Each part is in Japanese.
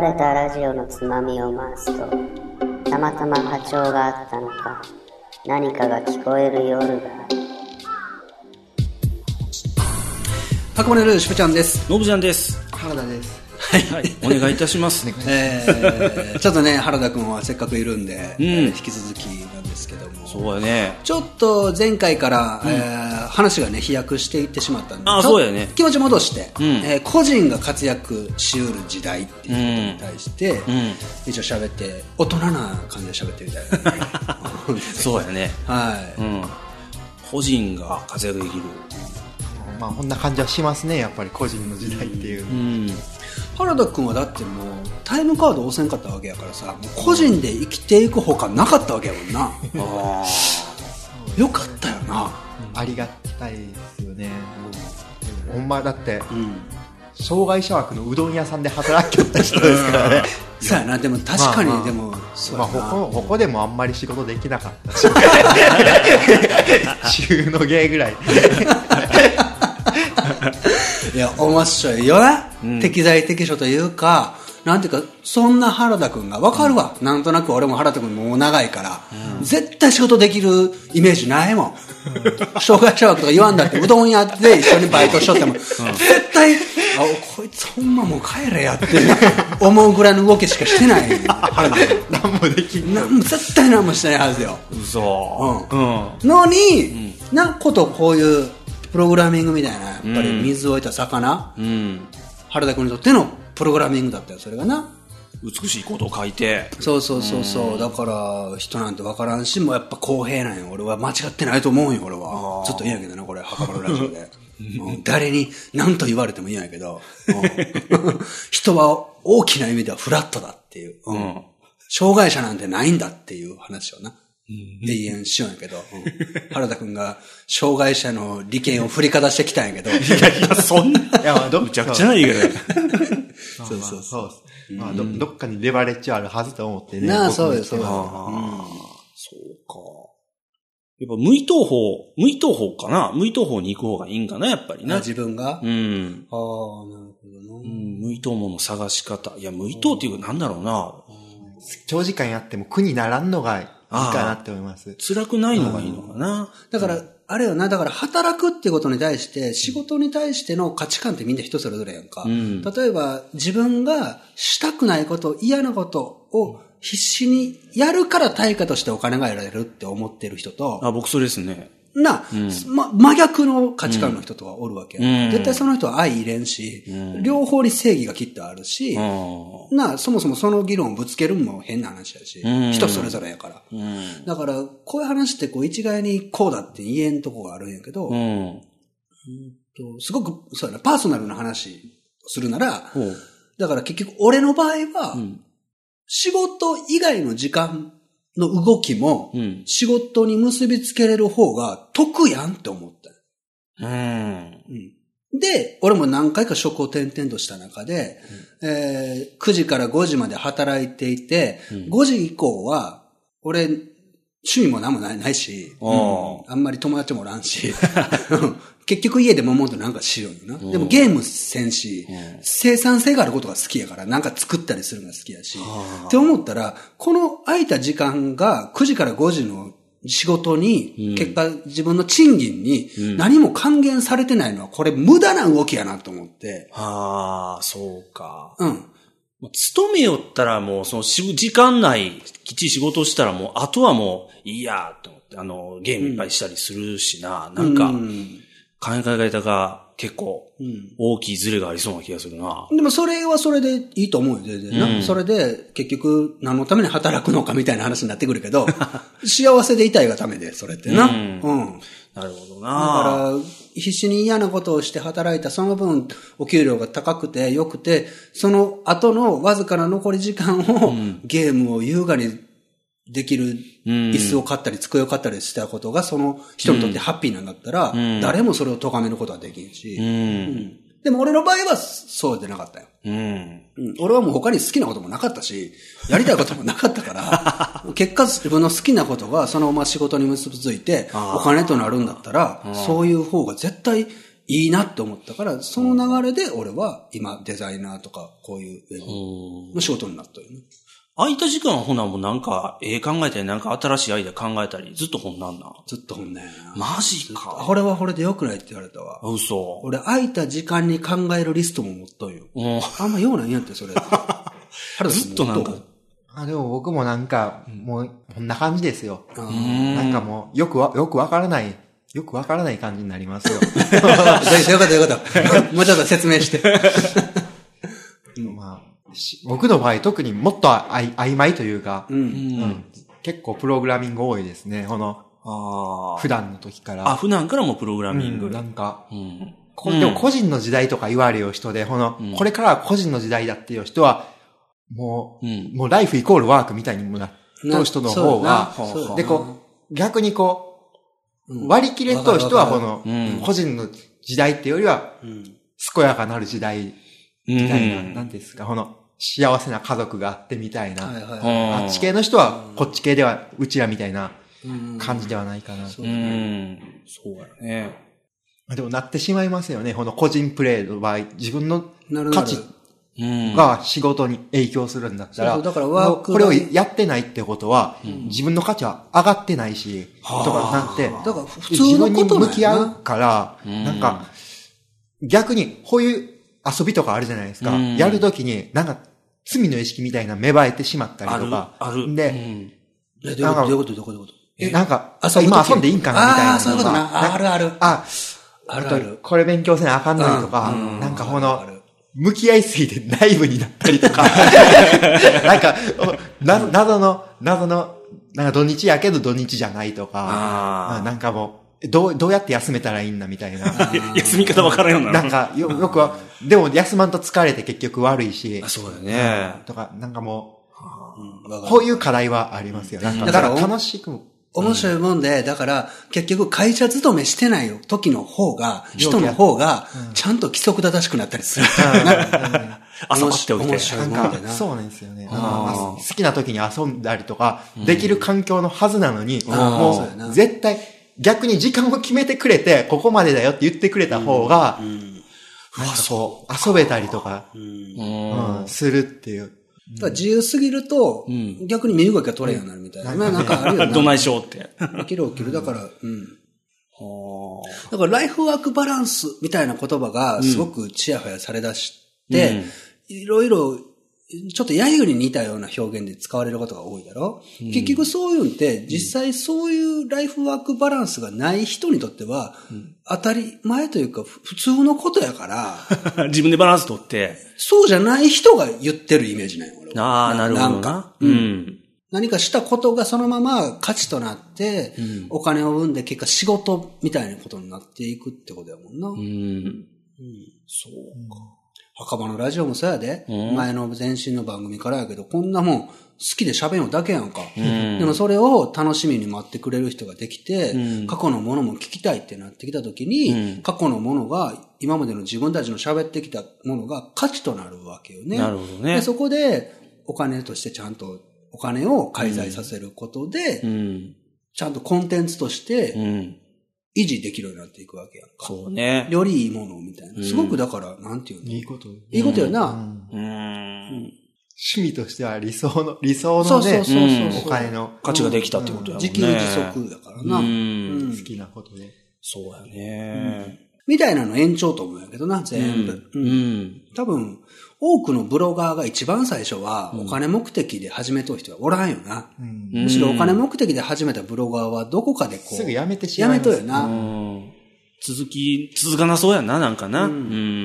れたラジオのつまみを回すと、たまたま波長があったのか、何かが聞こえる夜がある。 箱根ルーシュプちゃんです。 のぶちゃんです。 原田です。 はい、お願いいたします。 ちょっとね、原田くんはせっかくいるんで、引き続きなんですけども、 そうやね。 ちょっと前回から、話がね飛躍していってしまったんで、 そうやね。 気持ち戻して、個人が活躍しうる時代っていうことに対して、一応喋って大人な感じで喋ってみたいな、 そうやね。 はい、 個人が活躍できる。 まあこんな感じはしますね、やっぱり個人の時代っていう。 原田君はだってもうタイムカード押せんかったわけやからさ、もう個人で生きていくほかなかったわけやもんな。よかったよな。 ありがたいですよね。ほんまだって、障害者枠のうどん屋さんで働きよった人ですからね。 そうやな。でも確かに、でもそうやな、ここでもあんまり仕事できなかったし週の芸ぐらいいや面白いよな、適材適所というか、なんていうか、そんな原田くんが分かるわ、なんとなく俺も原田くんもう長いから、絶対仕事できるイメージないもん、障害者枠とか言わんだってうどん屋で一緒にバイトしとっても、絶対こいつほんまもう帰れやって思うぐらいの動きしかしてない原田くん。 何もできんの、 絶対何もしてないはずよ。 嘘。 のに、なんことこういうプログラミングみたいな、やっぱり水を置いた魚、原田君にとってのプログラミングだったよ、それがな。 美しいことを書いて。 そう。だから人なんて分からんし、もうやっぱ公平なんよ。俺は間違ってないと思うんよ、俺は。ずっと言うんやけどな、これ、墓場のラジオで。誰に何と言われても言うんやけど、人は大きな意味ではフラットだっていう、障害者なんてないんだっていう話をな。永遠しようんやけど、原田くんが障害者の利権を振りかざしてきたんやけど、いやそんな、むちゃくちゃないけど。 そう。まあどっかにレバレッジあるはずと思ってね。 そうよ。 そうか。やっぱ無意投法かな。無意投法に行く方がいいんかな、やっぱりな。 自分が。 なるほどな。無意投法の探し方。いや、無意投っていうかなんだろうな。 長時間やっても苦にならんのがいいかなって思います。 辛くないのがいいのかな。 だから、あれよな、だから働くってことに対して、仕事に対しての価値観ってみんな人それぞれやんか。例えば、自分がしたくないこと、嫌なことを必死にやるから対価としてお金が得られるって思ってる人と、 僕それですね。 真逆の価値観の人とはおるわけ。絶対その人は相入れんし、両方に正義がきっとあるし、そもそもその議論をぶつけるのも変な話だし、人それぞれやから。だから、こういう話って一概にこうだって言えんとこがあるんやけど、すごく、そうやな、パーソナルな話をするなら、だから結局俺の場合は、仕事以外の時間の動きも、仕事に結びつけれる方が得やんって思った。で、俺も何回か職を転々とした中で、9時から5時まで働いていて、5時以降は、俺、趣味も何もないし、あんまり友達もおらんし、結局家でももっとなんかしようよな。でもゲームせんし、生産性があることが好きやから、なんか作ったりするのが好きやし、って思ったら、この空いた時間が9時から5時の仕事に、結果自分の賃金に何も還元されてないのは、これ無駄な動きやなと思って。 そうか。勤めよったらもうその時間内きっちり仕事したらもうあとはもういいやと思ってゲームいっぱいしたりするしな、なんか考え方が結構大きいズレがありそうな気がするな。 でもそれはそれでいいと思うよ、全然な。それで結局何のために働くのかみたいな話になってくるけど、幸せでいたいがためで、それってな。 なるほどな。 だから必死に嫌なことをして働いたその分お給料が高くて良くて、その後のわずかな残り時間をゲームを優雅にできる椅子を買ったり机を買ったりしたことがその人にとってハッピーなんだったら、誰もそれを咎めることはできんし、でも俺の場合はそうでなかったよ。俺はもう他に好きなこともなかったし、やりたいこともなかったから、結果自分の好きなことがそのまま仕事に結びついてお金となるんだったら、そういう方が絶対いいいなって思ったから、その流れで俺は今デザイナーとかこういうウェブの仕事になったよね。 空いた時間はほなもうなんか、考えたりなんか新しいアイデア考えたり、ずっと本なんな。 ずっと本ね。 マジか。 これはこれで良くないって言われたわ。 嘘。 俺空いた時間に考えるリストも持っとんよ。あんま用ないんやって、それ。 ずっとなんか。 でも僕もなんか、もう、こんな感じですよ。なんかもう、よくわからない感じになりますよ。 よかった。もうちょっと説明して。 まあ、僕の場合特にもっと曖昧というか、結構プログラミング多いですね。普段の時から。 普段からもプログラミング。 なんか、でも個人の時代とか言われる人で、これからは個人の時代だっていう人は、もうライフイコールワークみたいにもなっとる人の方が、で、逆に割り切れとる人は個人の時代っていうよりは、健やかなる時代みたいな、なんですか、幸せな家族があってみたいな。あっち系の人は、こっち系では、うちらみたいな感じではないかな。 そうだね。 でもなってしまいますよね。個人プレイの場合、自分の価値が仕事に影響するんだったら、 だからこれをやってないってことは、自分の価値は上がってないし、とかなんて、 だから普通のこと自分に向き合うから、なんか、逆に、こういう遊びとかあるじゃないですか。やるときに、なんか、罪の意識みたいな芽生えてしまったりとか。 ある。 で、どういうことなんか、今遊んでいいんかなみたいな。 そういうことな。ある。 ある。これ勉強せなあかんのにとか、なんか向き合いすぎて内部になったりとか、なんか、謎の、なんか土日やけど土日じゃないとか、なんかもう、どうやって休めたらいいんだみたいな。 休み方わからんようになる。 なんか、よくは、でも休まんと疲れて結局悪いし。 そうだね。 とか、なんかもう、こういう課題はありますよ。だから楽しく。 面白いもんで、だから結局会社勤めしてない時の方が、人の方が、ちゃんと規則正しくなったりする。 遊ばしておいて。 面白いもんでな。 そうなんですよね。好きな時に遊んだりとか、できる環境のはずなのに、もう絶対、逆に時間を決めてくれて、ここまでだよって言ってくれた方が、遊べたりとか、するっていう。 だから自由すぎると、逆に身動きが取れんようになるみたいな。なんかあるよね。 どないしょうって。 起きる。だから、だからライフワークバランスみたいな言葉がすごくチヤホヤされだして、いろいろ、ちょっと揶揄に似たような表現で使われることが多いだろ、結局そういうのって、実際そういうライフワークバランスがない人にとっては、当たり前というか普通のことやから、 自分でバランス取って。 そうじゃない人が言ってるイメージなんよ、俺は。 なるほどな。 何かしたことがそのまま価値となって、お金を生んで結果仕事みたいなことになっていくってことやもんな。そうか。墓場のラジオもそうやで、前の前身の番組からやけど、こんなもん好きで喋るのだけやんか。でもそれを楽しみに待ってくれる人ができて、過去のものも聞きたいってなってきたときに、過去のものが、今までの自分たちの喋ってきたものが価値となるわけよね。 なるほどね。 でそこでお金としてちゃんとお金を介在させることで、ちゃんとコンテンツとして、維持できるようになっていくわけやんか。 そうね。 よりいいものみたいな。すごくだから、なんていうの？ いいこと。 いいことよな。 趣味としては理想のね、お金の価値ができたってことやもんね。 自給自足だからな。 好きなことで。 そうやね。 みたいなの延長と思うんやけどな、全部。多分、多くのブロガーが一番最初はお金目的で始めとる人はおらんよな。むしろお金目的で始めたブロガーはどこかでこう。 すぐやめてしまう。 やめとるよな。 続かなそうやな、なんかな。そう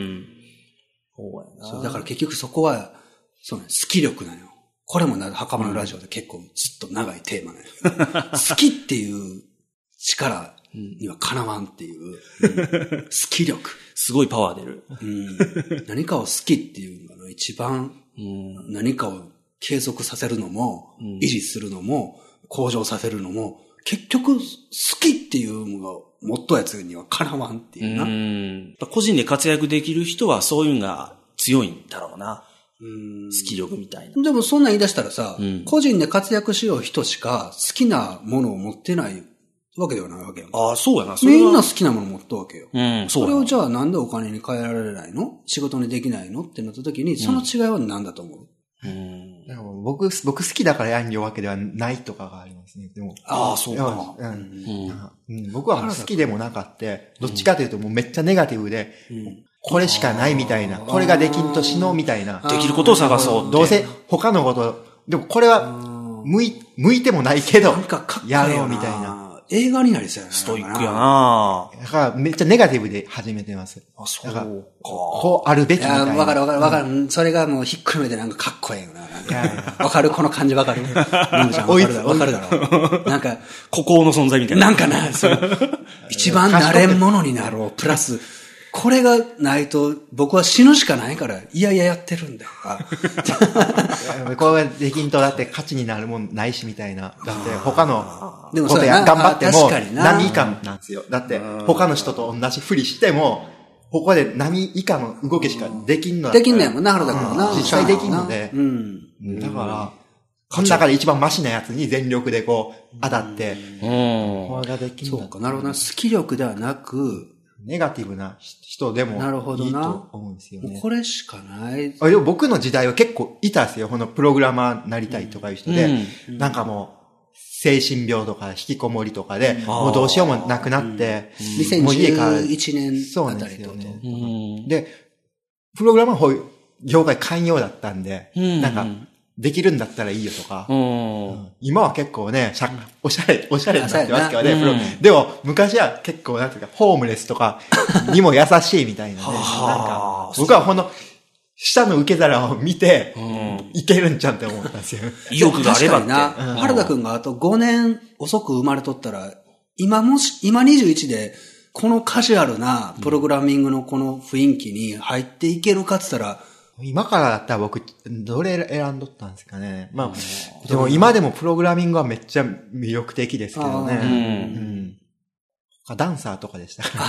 やな。だから結局そこは、そうね、好き力なのよ。これも墓場のラジオで結構ずっと長いテーマなのよ。好きっていう力にはかなわんっていう、好き力。 すごいパワー出る。 何かを好きっていうのが一番、何かを継続させるのも、維持するのも、向上させるのも、結局好きっていうのが持っとやつにはかなわんっていうな。 個人で活躍できる人はそういうのが強いんだろうな。好き力みたいな。 でもそんなん言い出したらさ、個人で活躍しよう人しか好きなものを持ってないわけではないわけよ。 ああ、そうやな。 みんな好きなもの持ったわけよ。 うん、 そう。それをじゃあなんでお金に変えられないの？仕事にできないのってなった時に、その違いは何だと思う？ でも僕好きだから病んでるわけではないとかがありますね。でも。 ああ、そうか。 僕はもう好きでもなかった。どっちかというともうめっちゃネガティブで、これしかないみたいな。これができんと死のうみたいな。 できることを探そう。 どうせ他のこと、でもこれは向いてもないけど、やろうみたいな。 映画になりそうやな。 ストイックやな。 だからめっちゃネガティブで始めてます。 あ、そうか。こうあるべきみたいな。 わかる。それがもうひっくるめてなんかかっこええよな。わかる？この感じわかる？なんちゃんわかるだろう。なんか、 孤高の存在みたいな。 なんかな、一番慣れんものになろう。プラス、これがないと僕は死ぬしかないから、いややってるんだよ。 これができんとだって価値になるもんないしみたいな。だって他のこと頑張っても波以下なんですよ。だって他の人と同じふりしても、ここで波以下の動きしかできんのだ。 できんねんもんな、原田君はな。 実際できんので。だから、この中で一番マシなやつに全力でこう当たって、これができんの。 そうか、なるほどな。スキ力ではなく、 ネガティブな人でもいいと思うんですよね。 これしかない。 でも僕の時代は結構いたんですよ。このプログラマーになりたいとかいう人で、なんかもう、精神病とか引きこもりとかで、もうどうしようもなくなって、 もう家から2011年あたりと。 で、プログラマー業界寛容だったんで、なんか、できるんだったらいいよとか、今は結構ね、おしゃれになってますからね、でも昔は結構なんていうか、ホームレスとかにも優しいみたいなね、なんか、僕はこの、下の受け皿を見て、いけるんちゃうって思ったんですよ。 意欲があればって。 原田くんがあと5年遅く生まれとったら、今21で、このカジュアルなプログラミングのこの雰囲気に入っていけるかって言ったら、 今からだったら僕、どれ選んどったんですかね。まあ、でも今でもプログラミングはめっちゃ魅力的ですけどね。ダンサーとかでしたから。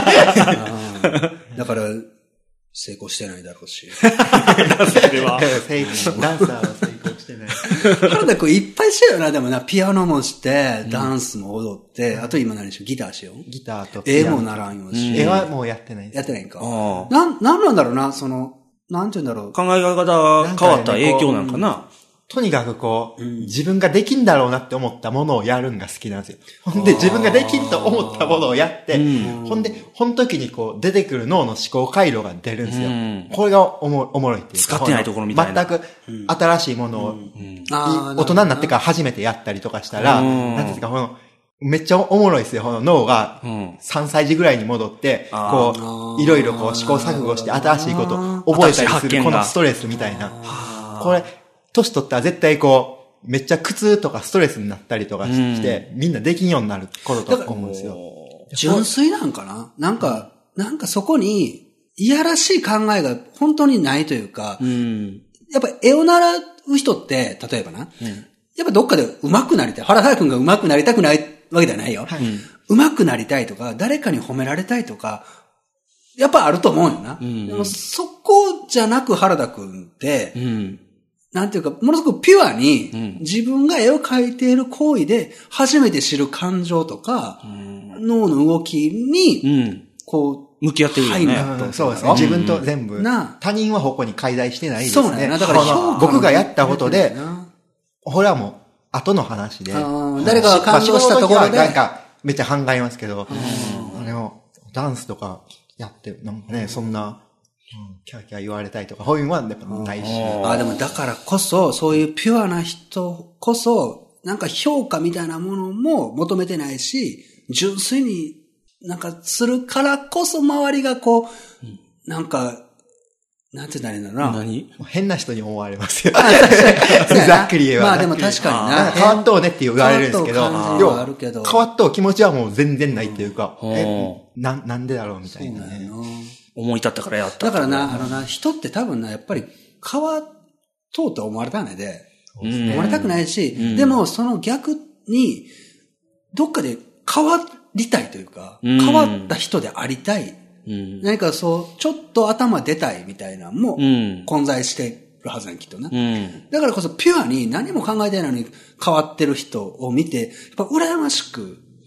だから、成功してないだろうし。 ダンサーでは。 ダンサーは成功してない。 原田くんいっぱいしてるよな、でもな、ピアノもして、ダンスも踊って、あと今何しよう、ギターしよう。 ギターと絵もならんよし。 絵はもうやってないです。 やってないんか。なんだろうな、なんて言うんだろう。 考え方が変わった影響なんかな。 とにかくこう、自分ができんだろうなって思ったものをやるんが好きなんですよ。ほんで、自分ができんと思ったものをやって、ほんで、この時にこう、出てくる脳の思考回路が出るんですよ。これがおもろいっていうか。 使ってないところみたいな。 全く新しいものを、大人になってから初めてやったりとかしたら、なんていうんですか、めっちゃおもろいですよ。脳が3歳児ぐらいに戻って、こう、いろいろこう試行錯誤して新しいことを覚えたりする、このストレスみたいな。これ、年取ったら絶対こう、めっちゃ苦痛とかストレスになったりとかして、みんなできんようになる頃と思うんですよ。 純粋なんかな？なんかそこに、いやらしい考えが本当にないというか、やっぱ絵を習う人って、例えばな、やっぱどっかで上手くなりたい。原田くんが上手くなりたくないわけではないよ。上手くなりたいとか、誰かに褒められたいとか、やっぱあると思うよな。でもそこじゃなく原田くんって、なんていうか、ものすごくピュアに、自分が絵を描いている行為で、初めて知る感情とか、脳の動きに、こう、 向き合ってるよね。 そうですね。自分と全部。他人はここに介在してないですね。 そうね。だから僕がやったことで、これはもう、後の話で。 誰かが感動したところで。 なんか、めっちゃ考えますけど、でも、ダンスとかやって、なんかね、そんな、キャーキャー言われたいとか、そういうのはやっぱないし。 でもだからこそ、そういうピュアな人こそ、なんか評価みたいなものも求めてないし、純粋になんかするからこそ周りがこう、なんか、なんて言うんだろうな。 変な人に思われますよ。ざっくり言えば。 まあでも確かにな。 変わっとうねって言われるんですけど、変わっとう気持ちはもう全然ないっていうか、なんでだろうみたいなね。 思い立ったからやった。 だからな、人って多分な、やっぱり変わっとうと思われたないで、思われたくないし、でもその逆に、どっかで変わりたいというか、変わった人でありたい。何かそう、ちょっと頭出たいみたいなのも混在してるはずなんきっとな。だからこそピュアに何も考えてないのに変わってる人を見て、やっぱ羨ましく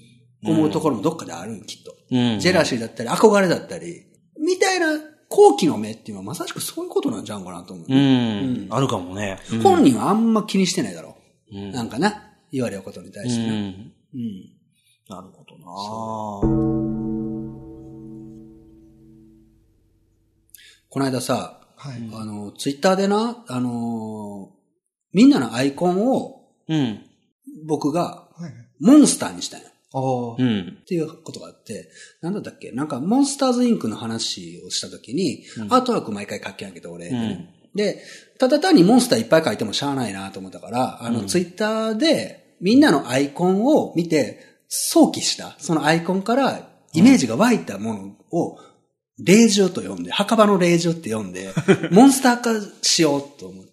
思うところもどっかであるん、きっと。ジェラシーだったり、憧れだったり、みたいな好奇の目っていうのはまさしくそういうことなんじゃんかなと思う。 あるかもね。 本人はあんま気にしてないだろう。なんかな、言われることに対してな。 なるほどな。 この間さ、ツイッターでな、みんなのアイコンを、僕が、モンスターにしたんよ。っていうことがあって、なんだったっけ、なんか、モンスターズインクの話をしたときに、アートワーク毎回書き上げて、俺、で、ただ単にモンスターいっぱい書いてもしゃあないなと思ったから、ツイッターで、みんなのアイコンを見て、想起した、そのアイコンからイメージが湧いたものを、霊獣と呼んで、墓場の霊獣って呼んで、モンスター化しようと思って、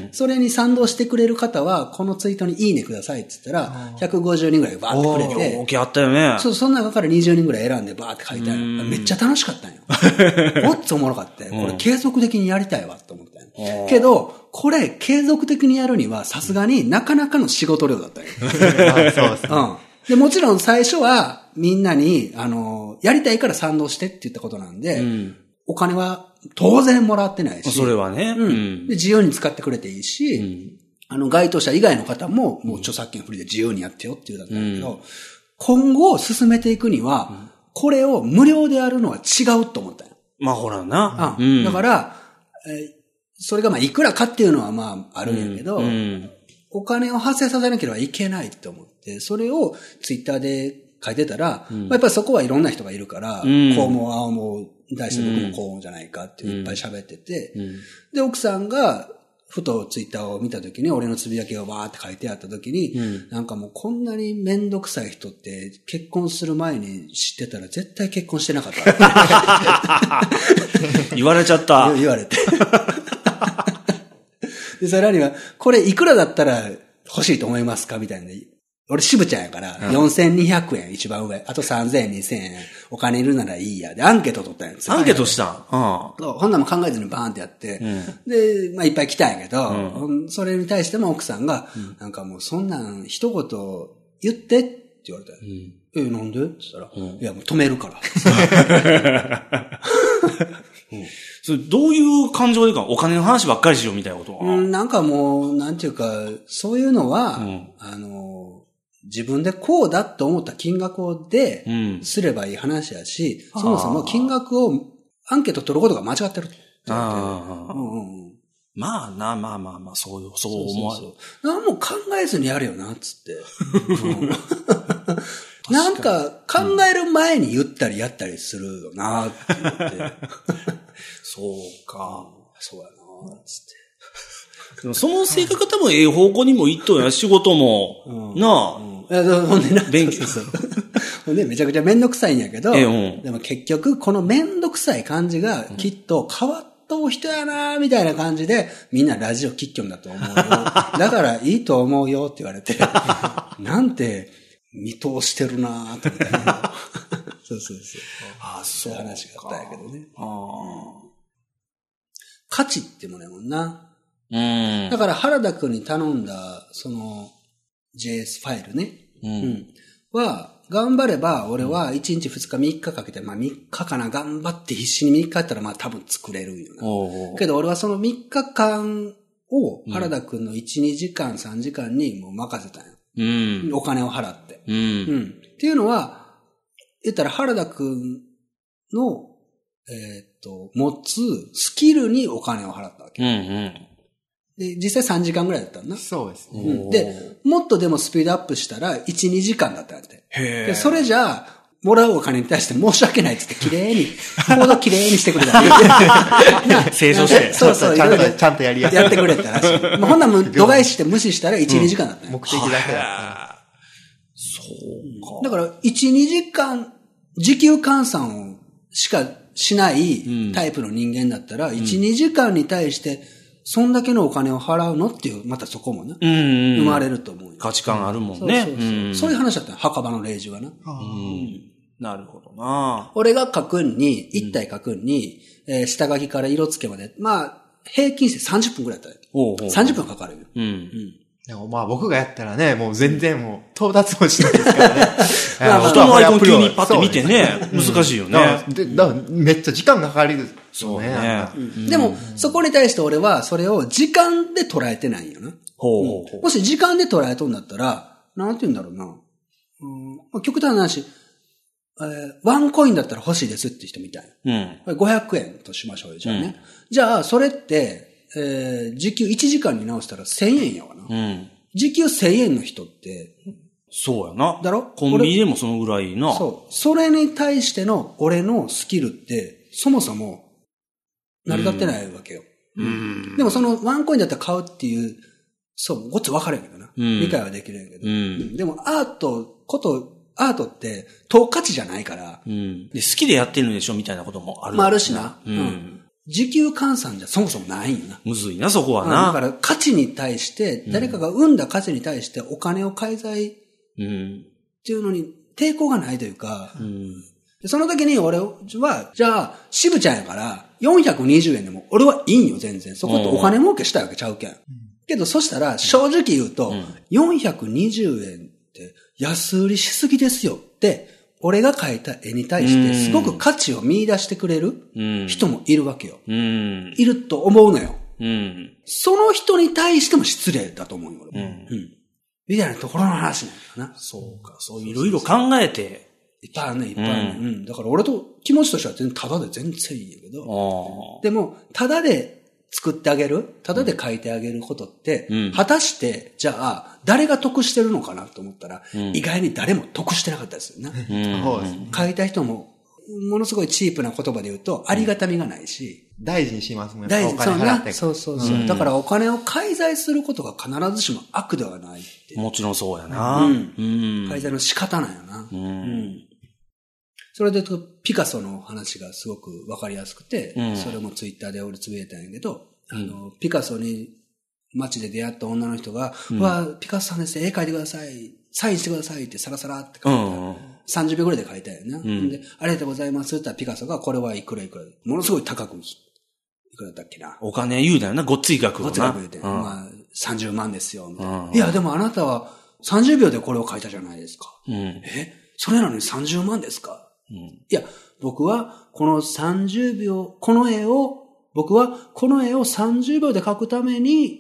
それに賛同してくれる方は、このツイートにいいねくださいって言ったら、150人ぐらいバーってくれて、 大きいあったよね。 そう、その中から20人ぐらい選んでバーって書いてある。めっちゃ楽しかったんよ。おっつおもろかった。これ継続的にやりたいわって思ったんよ。けど、これ継続的にやるには、さすがになかなかの仕事量だったんよ。 そうですね。 で、もちろん最初はみんなに、やりたいから賛同してって言ったことなんで、お金は当然もらってないし。 それはね。 で、自由に使ってくれていいし、該当者以外の方も、もう著作権フリーで自由にやってよっていうだったんだけど、今後進めていくには、これを無料でやるのは違うと思ったよ。 まあほらな。 だから、それがまあいくらかっていうのはまああるんやけど、お金を発生させなければいけないって思って、それをツイッターで書いてたら、やっぱりそこはいろんな人がいるから、こうもああも題して僕もこうもじゃないかっていっぱい喋ってて、で、奥さんが、ふとツイッターを見たときに、俺のつぶやきがわーって書いてあったときに、なんかもうこんなにめんどくさい人って結婚する前に知ってたら絶対結婚してなかった。 言われちゃった。 言われて。で、さらには、これいくらだったら欲しいと思いますかみたいな。俺渋ちゃんやから、4200円一番上。あと3000円、2000円。お金いるならいいや。で、アンケート取ったんですよ。 アンケートしたんほんなも考えずにバーンってやって。で、まあいっぱい来たんやけど、それに対しても奥さんが、なんかもうそんなん一言言ってって言われた。なんでって言ったら、いやもう止めるから。 それどういう感情でか、お金の話ばっかりしようみたいなことは。 なんかもう、なんていうか、そういうのは、自分でこうだと思った金額ですればいい話やし、そもそも金額をアンケート取ることが間違ってるって言われて。 まあな、まあ、そう思われる。 何も考えずにやるよな、つって。なんか考える前に言ったりやったりするよな、って言って。 そうか。 そうやな、つって。 でもその性格多分ええ方向にもいっとんや、仕事も。なあ。 ほんでな、 勉強。 ほんでめちゃくちゃめんどくさいんやけど、でも結局このめんどくさい感じがきっと変わった人やなみたいな感じでみんなラジオ聞きよんだと思うよ。だからいいと思うよって言われて、なんて見通してるなぁと思って。そう。そういう話があったんやけどね。価値ってものやもんな。だから原田くんに頼んだ、その JS ファイルね。は、頑張れば、俺は1日2日3日かけて、まあ3日かな、頑張って必死に3日やったらまあ多分作れるよな。けど俺はその3日間を原田くんの1、2時間、3時間にもう任せたんよ。お金を払って。っていうのは、言ったら原田くんの、持つスキルにお金を払ったわけ。で、実際3時間ぐらいだったんだ。 そうですね。 で、もっとでもスピードアップしたら1、2時間だったんだって。で、それじゃあ、もらうお金に対して申し訳ないって言って、綺麗に、コード綺麗にしてくれた。 清書して。 そう、 ちゃんとやりやすい。 やってくれたらしい。ほんなら度外視して無視したら1、2時間だった。 目的だけだった。 そうか。だから、1、2時間、時給換算をしかしないタイプの人間だったら、1、2時間に対して、そんだけのお金を払うのっていう、またそこもね、生まれると思う。 価値観あるもんね。 そういう話だったの、墓場の霊獣はな。 なるほどな。 俺が書くんに、一体書くんに、下書きから色付けまで、まあ、平均して30分くらいだったよ。30分かかるよ。 でもまあ僕がやったらね、もう全然もう到達もしないですからね。 人のアイコン急にパッて見てね、難しいよね。 だめっちゃ時間がかかる。 そうね。 でも、そこに対して俺はそれを時間で捉えてないんよな。もし時間で捉えとんだったら、なんて言うんだろうな。極端な話、ワンコインだったら欲しいですって人みたい。500円としましょうよ、じゃあね。じゃあ、それって、時給1時間に直したら1000円やわな。時給1000円の人って、 そうやな。 だろ？ コンビニでもそのぐらいな。 そう。それに対しての俺のスキルって、そもそも、成り立ってないわけよ。でもそのワンコインだったら買うっていう、そう、ごっつ分かれんけどな。理解はできるんやけど。でもアートって、等価値じゃないから。 で好きでやってるんでしょみたいなこともある。 まああるしな。時給換算じゃそもそもないんよな。 むずいな、そこはな。 だから価値に対して、誰かが生んだ価値に対してお金を介在っていうのに抵抗がないというか、その時に俺は、じゃあ、渋ちゃんやから、420円でも俺はいいんよ、全然。そこってお金儲けしたいわけちゃうけん。けど、そしたら、正直言うと、420円って安売りしすぎですよって、俺が描いた絵に対して、すごく価値を見出してくれる人もいるわけよ。いると思うのよ。その人に対しても失礼だと思うよ、俺。みたいなところの話なんだな。 そうか、そういろいろ考えて。 いっぱいあるね、いっぱいあるね。だから俺と気持ちとしてはただで全然いいんやけど。でも、ただで作ってあげる、ただで書いてあげることって、果たして、じゃあ、誰が得してるのかなと思ったら、意外に誰も得してなかったですよね。書いた人も、ものすごいチープな言葉で言うと、ありがたみがないし。 大事にしますもんね。 大事、そう。だからお金を介在することが必ずしも悪ではないって。 もちろんそうやな。 介在の仕方なんやな。それで言うと、ピカソの話がすごくわかりやすくて、それもツイッターで俺つぶやいたんやけど、ピカソに街で出会った女の人が、ピカソさんですね、絵描いてください、サインしてくださいってサラサラって書いた。30秒ぐらいで書いたよね。で、ありがとうございますって言ったらピカソが、これはいくらいくら。ものすごい高く、いくらだったっけな。 お金言うだよな、ごっつい額をな。 ごっつい額言うて。まあ、30万ですよ、みたいな。いや、でもあなたは30秒でこれを書いたじゃないですか。それなのに30万ですか？いや、僕はこの30秒、僕はこの絵を30秒で描くために、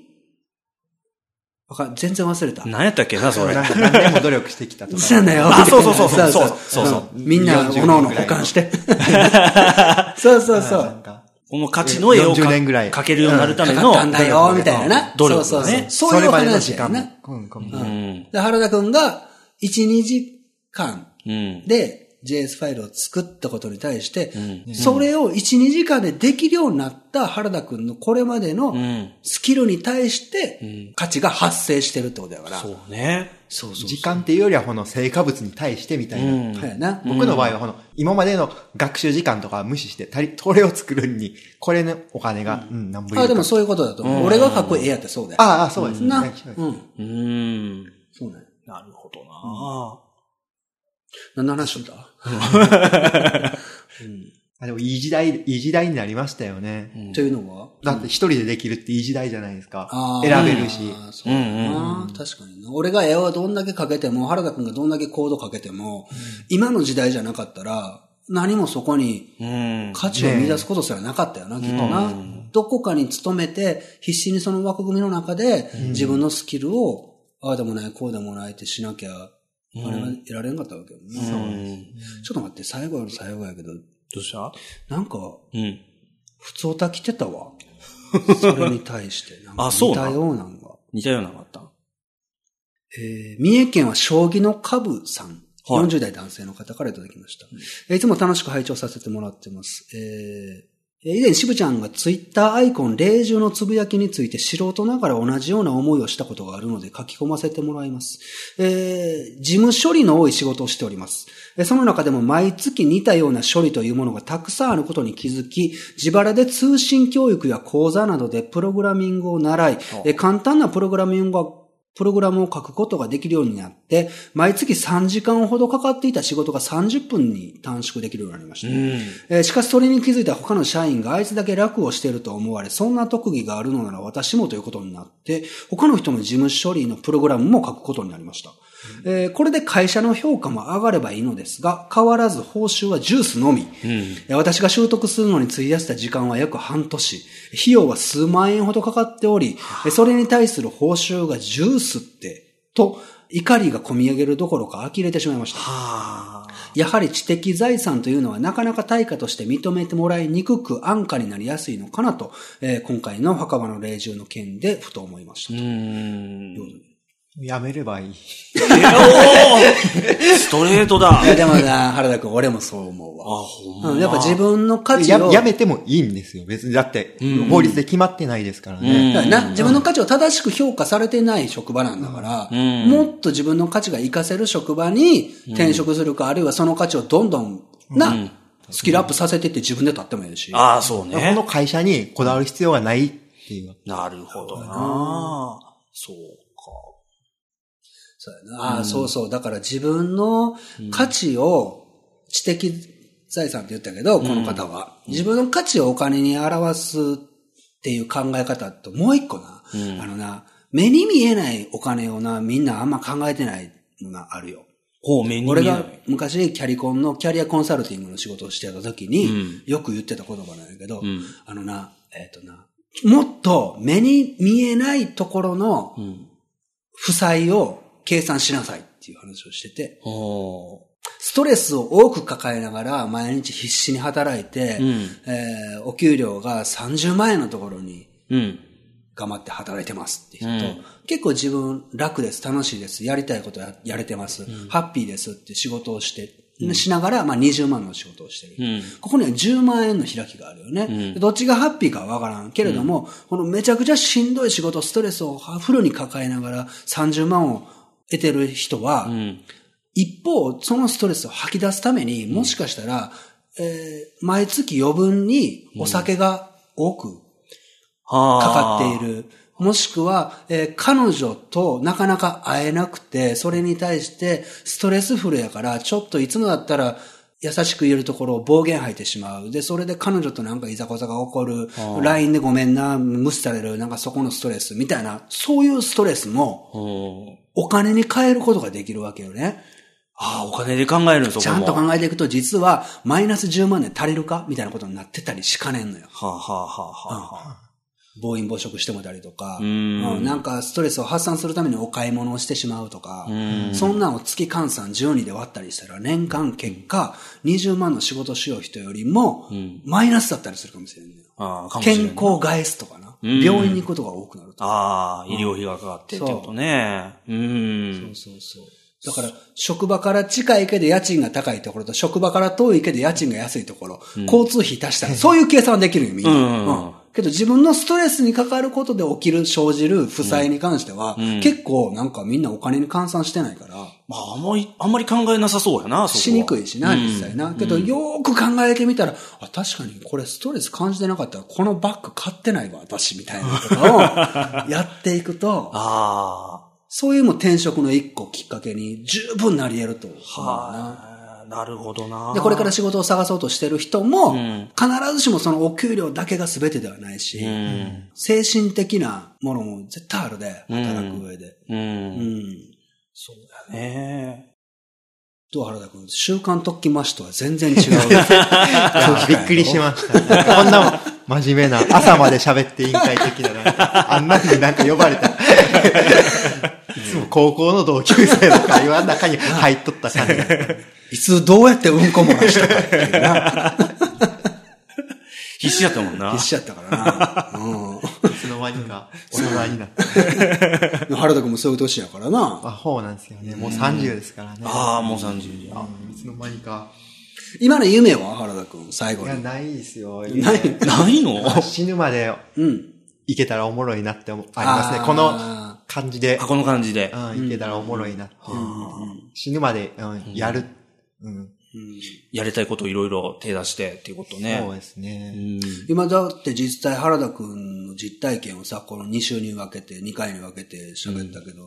全然忘れた。 何やったっけな、それ。 何年も努力してきたとか。 そうだよ。そう。みんな、おのおの保管して。そう。 この価値の絵を描けるようになるための。 なんだよ、みたいなな。 努力がね。 そういう話やな。で、原田くんが、1、2時間で、JS ファイルを作ったことに対して、それを1、2時間でできるようになった原田くんのこれまでのスキルに対して価値が発生してるってことだから。 そうね。 時間っていうよりはこの成果物に対してみたいな。僕の場合は今までの学習時間とか無視して、これを作るに、これのお金が、何分いるか。 でもそういうことだと思う。俺がかっこいい絵やってそうだよ。 そうですね。 そうね。 なるほどな。 何の話だでもいい時代になりましたよね。 というのはだって一人でできるっていい時代じゃないですか。選べるし。 そう確かにな。俺が絵をどんだけ描けても、原田くんがどんだけコード描けても、今の時代じゃなかったら、何もそこに価値を見出すことすらなかったよな、きっとな。どこかに勤めて、必死にその枠組みの中で、自分のスキルを、ああでもない、こうでもないってしなきゃ、あれが得られんかったわけよな。ちょっと待って、最後やけど。 どうした？ なんか、普通歌来てたわ。それに対して。似たようなのが。 似たようなのがあった。 三重県は将棋の株さん。40代男性の方からいただきました。いつも楽しく拝聴させてもらってます。以前渋ちゃんがツイッターアイコン霊獣のつぶやきについて素人ながら同じような思いをしたことがあるので書き込ませてもらいます。事務処理の多い仕事をしております。その中でも毎月似たような処理というものがたくさんあることに気づき、自腹で通信教育や講座などでプログラミングを習い、簡単なプログラムを書くことができるようになって、 で、毎月3時間ほどかかっていた仕事が30分に短縮できるようになりました。しかしそれに気づいた他の社員があいつだけ楽をしていると思われ、そんな特技があるのなら私もということになって、他の人の事務処理のプログラムも書くことになりました。これで会社の評価も上がればいいのですが、変わらず報酬はジュースのみ。私が習得するのに費やした時間は約半年。費用は数万円ほどかかっており、それに対する報酬がジュースって、と、怒りが込み上げるどころか呆れてしまいました。やはり知的財産というのはなかなか対価として認めてもらいにくく安価になりやすいのかなと、今回の墓場の霊獣の件でふと思いました。 やめればいい。 ストレートだ。 いやでもな、原田くん、俺もそう思うわ。 ほんま。 やっぱ自分の価値をやめてもいいんですよ。別に。だって、法律で決まってないですからね。 自分の価値を正しく評価されてない職場なんだから、もっと自分の価値が活かせる職場に転職するか、あるいはその価値をどんどんスキルアップさせていって自分で立ってもいいし。 ああ、そうね。 この会社にこだわる必要はないっていう。 なるほどな。そうか。 そうやな。そうそう。だから自分の価値を知的財産って言ったけど、この方は。自分の価値をお金に表すっていう考え方と、もう一個な。目に見えないお金をな、みんなあんま考えてないのがあるよ。 目に見えない。 俺が昔キャリコンのキャリアコンサルティングの仕事をしてた時に、よく言ってた言葉なんだけど、もっと目に見えないところの負債を計算しなさいっていう話をしてて、ストレスを多く抱えながら毎日必死に働いて、お給料が30万円のところに頑張って働いてますって人と、結構自分楽です、楽しいです、やりたいことやれてます、ハッピーですって仕事をして、しながら、20万の仕事をしてる。ここには10万円の開きがあるよね。どっちがハッピーかはわからんけれども、このめちゃくちゃしんどい仕事、ストレスをフルに抱えながら30万を得てる人は、一方、そのストレスを吐き出すために、もしかしたら、毎月余分にお酒が多くかかっている。もしくは、彼女となかなか会えなくて、それに対してストレスフルやから、ちょっといつもだったら優しく言えるところを暴言吐いてしまう。で、それで彼女となんかいざこざが起こる。LINE でごめんな、無視される。なんかそこのストレスみたいな、そういうストレスも、お金に変えることができるわけよね。 お金で考えるんですよ、 ちゃんと考えていくと、実はマイナス10万で足りるかみたいなことになってたりしかねんのよ。暴飲暴食してもたりとか、なんかストレスを発散するためにお買い物をしてしまうとか、そんなのを月換算12で割ったりしたら、年間結果20万の仕事しよう人よりも、マイナスだったりするかもしれない。健康害すとかな。病院に行くことが多くなるとか。 医療費がかかってってことね。 そう。だから、職場から近いけど家賃が高いところと、職場から遠いけど家賃が安いところ、交通費足したら、そういう計算はできるよ、みんな。けど自分のストレスにかかることで生じる負債に関しては、結構なんかみんなお金に換算してないから。 あんまり考えなさそうやな、そこは。 しにくいしな、実際な。けどよーく考えてみたら、確かにこれストレス感じてなかったら、このバッグ買ってないわ、私、みたいなとかをやっていくと、そういうも転職の一個きっかけに十分なり得ると思うな。 なるほどな。 で、これから仕事を探そうとしてる人も、必ずしもそのお給料だけが全てではないし、精神的なものも絶対あるで、働く上で。 そうだね。 どう原田君、週刊特勤マッシュとは全然違う。 びっくりしました。こんな真面目な、朝まで喋って委員会的な、あんなになんか呼ばれた。いつも高校の同級生の会話の中に入っとった感じ。 いつどうやってうんこ漏らしたかっていうな。 必死やったもんな。 必死やったからな。 いつの間にか大人になって。 原田君もそういう年やからな。 そうなんですよね。もう30ですからね。 もう30じゃん。 いつの間にか。 今の夢は原田君、最後に。 いや、ないですよ。 ないの？ 死ぬまで、いけたらおもろいなってありますね。この感じで。 この感じで。 いけたらおもろいなって。死ぬまで、やる。 やりたいことをいろいろ手出してっていうことね。 そうですね。 今だって実際原田くんの実体験をさ、この2週に分けて、2回に分けて喋ったけど、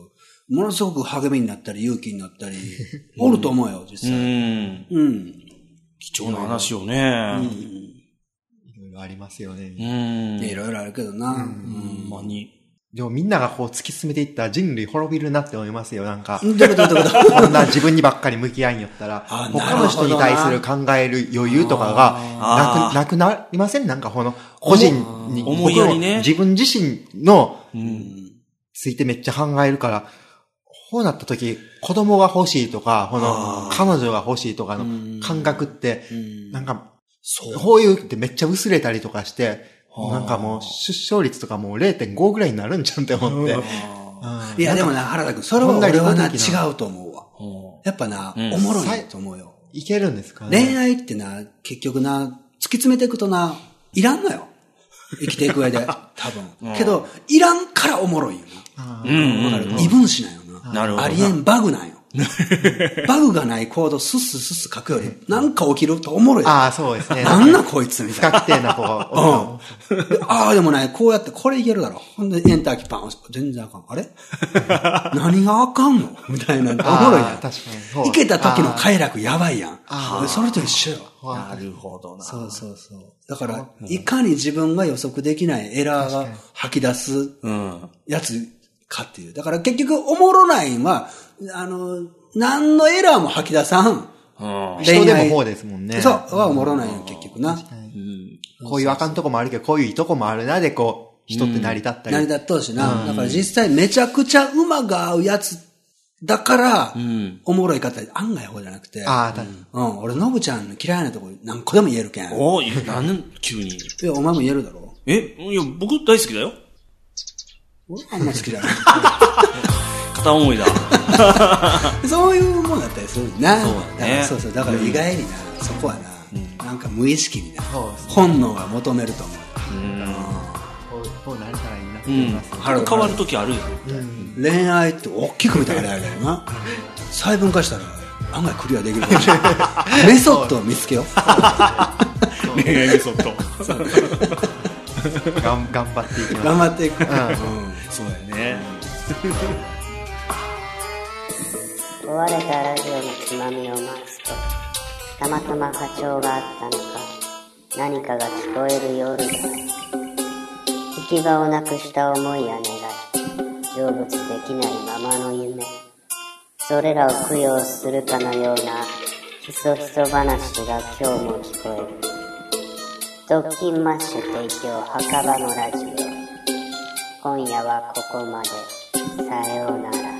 ものすごく励みになったり、勇気になったり、おると思うよ、実際。 貴重な話をね。 いろいろありますよね。 いろいろあるけどな。 でもみんながこう突き進めていったら人類滅びるなって思いますよ、なんか。 どういうことこんな自分にばっかり向き合いによったら、他の人に対する考える余裕とかがなくなりません？なんかこの個人に、 思いやりね。 自分自身のついてめっちゃ考えるから、こうなった時、子供が欲しいとか、この彼女が欲しいとかの感覚って、なんか、そういうってめっちゃ薄れたりとかして、なんかもう出生率とかもう 0.5 ぐらいになるんちゃうんって思って。 いやでもな、原田君、それは俺はな、違うと思うわ。やっぱな、おもろいと思うよ。 いけるんですかね。 恋愛ってな、結局な、突き詰めていくとな、いらんのよ。生きていく上で、多分。けど、いらんからおもろいよな。異分子なんよな。 なるほど。 ありえんバグなんよ。バグがないコードスッス書くより、なんか起きるとおもろい。 ああ、そうですね。 なんだこいつみたいな。 不確定な子。 ああ、でもね、こうやってこれいけるだろ。ほんで、エンターキーパン押す。全然あかん。あれ何があかんのみたいな。おもろいやん。 確かに。 いけた時の快楽やばいやん。それと一緒よ。 なるほどな。 そう。だから、いかに自分が予測できないエラーが吐き出すやつかっていう。だから結局、おもろないんは、何のエラーも吐き出さん。 人でも方ですもんね。 そう、はおもろないよ、結局な。 こういうあかんとこもあるけど、こういういいとこもあるなで、こう、人って成り立ったり。 成り立っとうしな。だから実際めちゃくちゃ馬が合うやつだから、おもろい方案外方じゃなくて。俺、のぶちゃんの嫌いなとこ何個でも言えるけん。 なん急に。 いや、お前も言えるだろ。 いや、僕大好きだよ。 俺あんま好きじゃない。 片思いだ。 そういうもんだったりするな。 そうね。 そう。だから意外にな、そこはな、なんか無意識にな、本能が求めると思う。 こうなれたらいいなって思います。 変わるときあるよ。 恋愛って大きく見たらあれやな。細分化したら案外クリアできるかもしれない。メソッドを見つけよう。 恋愛メソッド。 頑張っていきます。 頑張っていく。 そうやね。 壊れたラジオのつまみを回すと、たまたま波長があったのか、何かが聞こえる夜だ。行き場をなくした思いや願い、成仏できないままの夢、それらを供養するかのようなひそひそ話が今日も聞こえる。ドッキンマッシュ提供墓場のラジオ、今夜はここまで。さようなら。